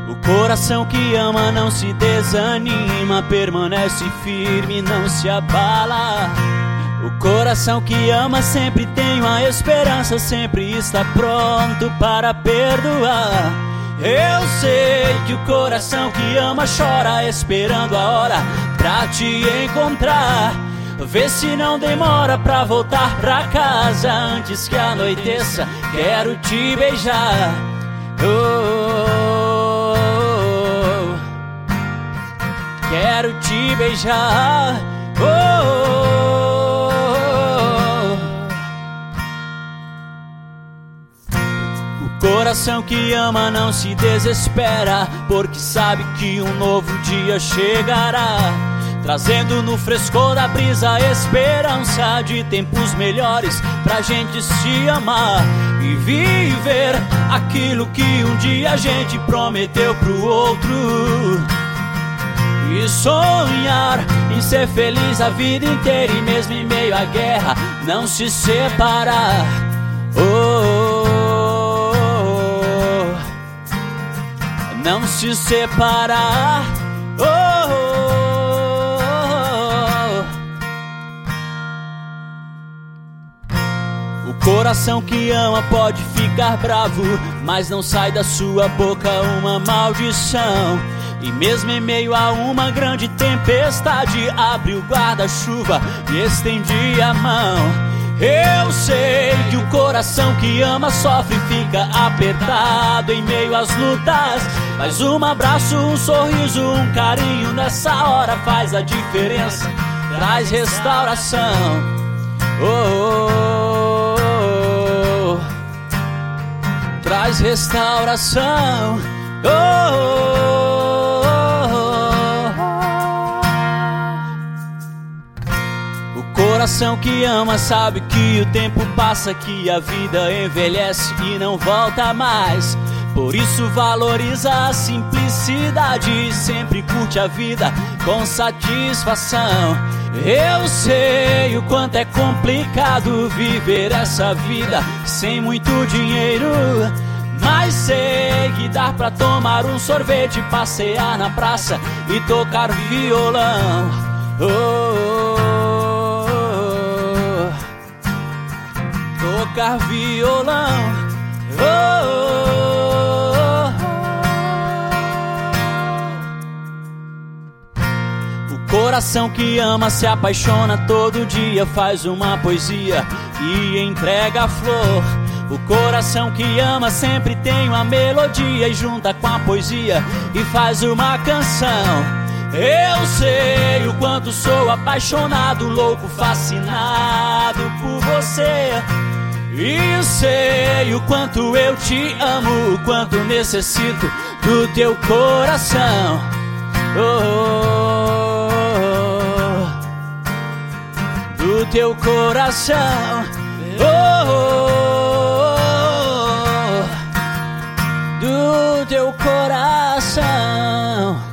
O coração que ama não se desanima, permanece firme, não se abala. O coração que ama sempre tem uma esperança, sempre está pronto para perdoar. Eu sei que o coração que ama chora, esperando a hora pra te encontrar. Vê se não demora pra voltar pra casa antes que anoiteça. Quero te beijar. Quero te beijar. O coração que ama não se desespera, porque sabe que um novo dia chegará, trazendo no frescor da brisa a esperança de tempos melhores pra gente se amar e viver aquilo que um dia a gente prometeu pro outro. E sonhar em ser feliz a vida inteira e mesmo em meio à guerra não se separar. Não se separar. O coração que ama pode ficar bravo, mas não sai da sua boca uma maldição. E mesmo em meio a uma grande tempestade, abre o guarda-chuva e estende a mão. Eu sei que o coração que ama sofre e fica apertado em meio às lutas, mas um abraço, um sorriso, um carinho nessa hora faz a diferença, traz restauração. Traz restauração. O coração que ama sabe que o tempo passa, que a vida envelhece e não volta mais. Por isso valoriza a simplicidade e sempre curte a vida com satisfação. Eu sei o quanto é complicado viver essa vida sem muito dinheiro, mas sei que dá pra tomar um sorvete, passear na praça e tocar violão. Tocar violão. O coração que ama se apaixona todo dia, faz uma poesia e entrega a flor. O coração que ama sempre tem uma melodia e junta com a poesia e faz uma canção. Eu sei o quanto sou apaixonado, louco, fascinado por você. E sei o quanto eu te amo, o quanto necessito do teu coração. Do teu coração. Do teu coração.